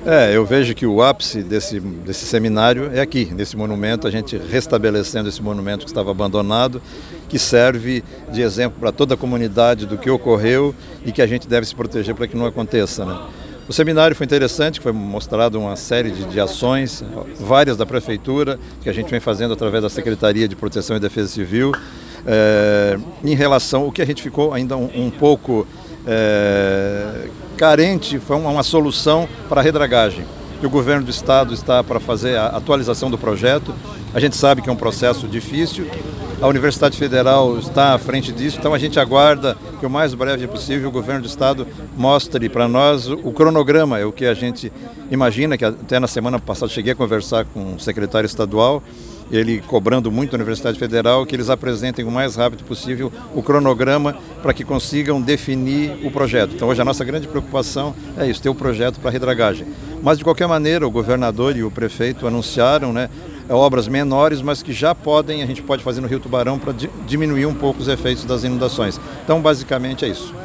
Eu vejo que o ápice desse seminário é aqui, nesse monumento, a gente restabelecendo esse monumento que estava abandonado, que serve de exemplo para toda a comunidade do que ocorreu e que a gente deve se proteger para que não aconteça, né? O seminário foi interessante, foi mostrado uma série de ações, várias da Prefeitura, que a gente vem fazendo através da Secretaria de Proteção e Defesa Civil, em relação ao que a gente ficou ainda um pouco carente, foi uma solução para a redragagem. Que o governo do estado está para fazer a atualização do projeto. A gente sabe que é um processo difícil, a Universidade Federal está à frente disso, então a gente aguarda que o mais breve possível o governo do estado mostre para nós o cronograma, é o que a gente imagina, que até na semana passada cheguei a conversar com o secretário estadual, ele cobrando muito a Universidade Federal, que eles apresentem o mais rápido possível o cronograma para que consigam definir o projeto. Então hoje a nossa grande preocupação é isso, ter o projeto para a redragagem. Mas de qualquer maneira o governador e o prefeito anunciaram, né, obras menores, mas que já a gente pode fazer no Rio Tubarão para diminuir um pouco os efeitos das inundações. Então basicamente é isso.